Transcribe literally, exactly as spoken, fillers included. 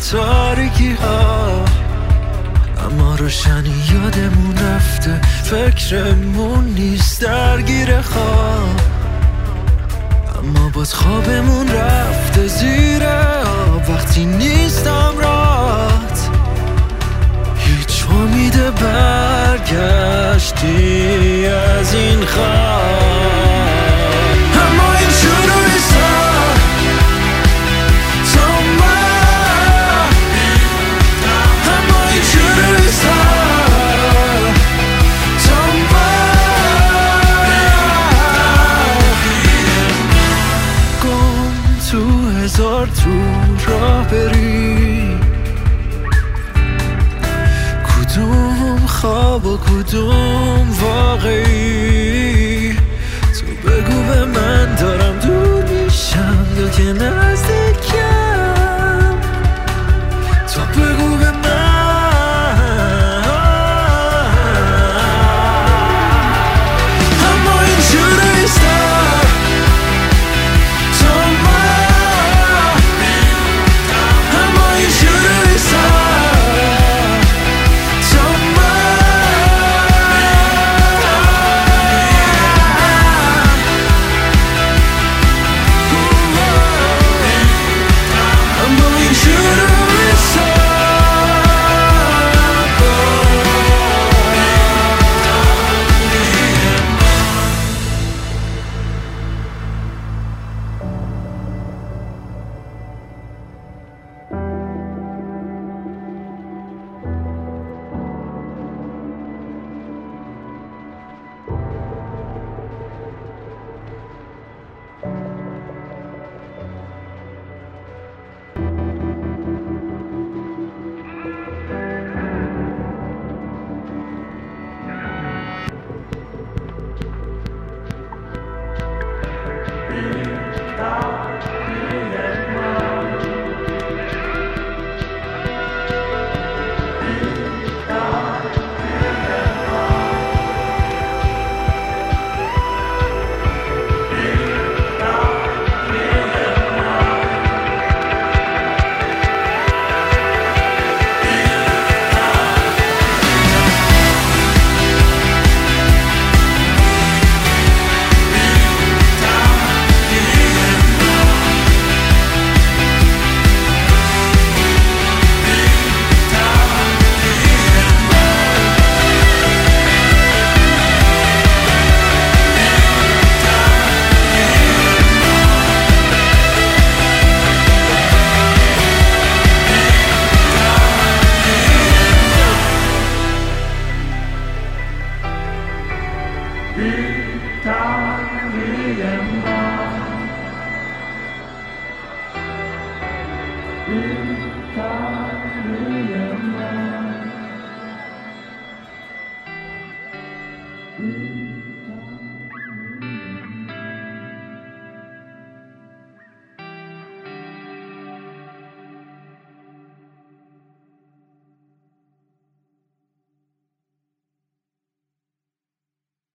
تاریکی ها، اما روشنی یادمون رفته، فکرمون نیست درگیر خواب، اما باز خوابمون رفته زیر آب. وقتی نیستم رات هیچ امید برگشتی از این خواب، اما این شروعی سر تا من، اما این شروعی سر تا من، گم تو هزار تو راه بری، کدوم خواب و کدوم واقعی، تو بگو به من دارم دور میشم یا که نزدیکم، تو بگو به من. اما این شروعی سر تا من، اما این شروعی سر تا من، اما این شروعی سر. Mm-hmm.